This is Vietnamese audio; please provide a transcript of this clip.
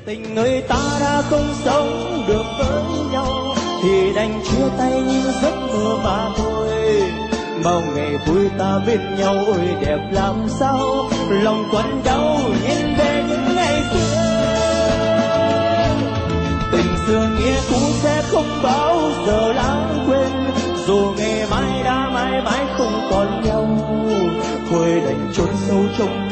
Tình người ta đã không sống được với nhau thì đành chia tay như giấc mơ mà thôi. Bao ngày vui ta bên nhau ôi đẹp làm sao, lòng quặn đau nhìn về những ngày xưa. Tình xưa nghĩa cũ sẽ không bao giờ lãng quên, dù ngày mai đã mãi mãi không còn nhau. Thôi đành chôn sâu trong